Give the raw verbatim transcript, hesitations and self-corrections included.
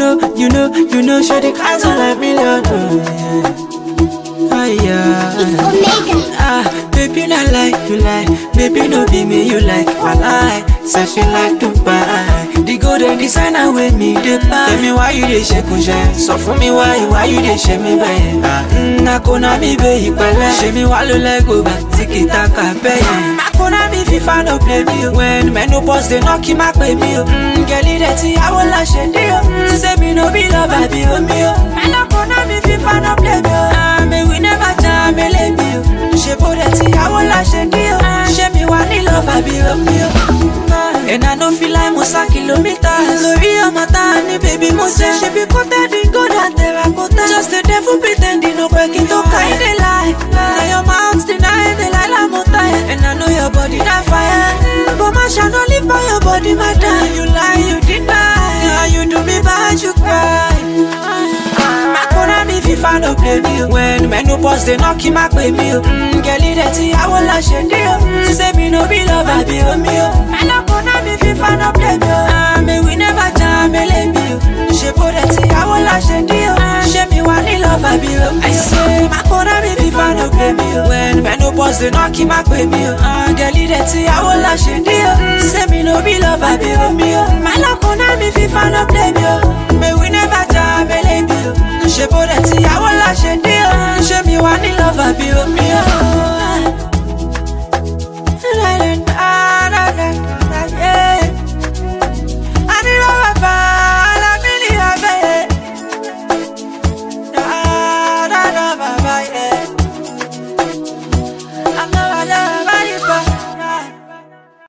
know, you know, you know, show the cars on like million. Oh, yeah. Ah, yeah. It's Omega. Ah, baby, not like you like. Baby, no be me, you like. I lie. Say she like to buy. The golden designer with me, they buy. Tell me why you dey shake on shine. So for me, why, why you dey shake me, baby? Ah, na kona mi be ipele. Shake me while you let go back. Tiki taka, baby. Na kona mi FIFA no play me. When men no boss, they knock him back, baby. Mm, girl, it's I will lash it, deal. Say me no be love, I be on me. Na kona mi FIFA no play me. Ah, me we never jam, me let me. She put it, I will lash it, deal. She me want the love, I be on me. And I don't feel like Musa kilometers. Sorry, I'm a tiny baby Musa. She be coated in gold and terracotta. Just the devil pretending no breaking to kind of lie. Now your mouth's denying the lie la mota. And I know your body that fire. But my shall not live by your body, my time. You lie, you deny. Now you do me bad, you cry. Makona mi FIFA no play me. When men no boss, they knock him back with me. Mm, girl, it's I will lash it, deal. Say me no be love, I be on me. Makona mi FIFA no play me. Ah, me we never jam, me let me. She put it, I will lash it, deal. She me want the love, I be on me. I say, Makona mi FIFA no play me. When men no boss, they knock him back with me. Ah, girl, it's I will lash it, deal. Say me no be love, I be on me. Makona mi FIFA no play me. Me we never jam, me let me. She put it, I will lash it, deal. She me want the love, I be on me.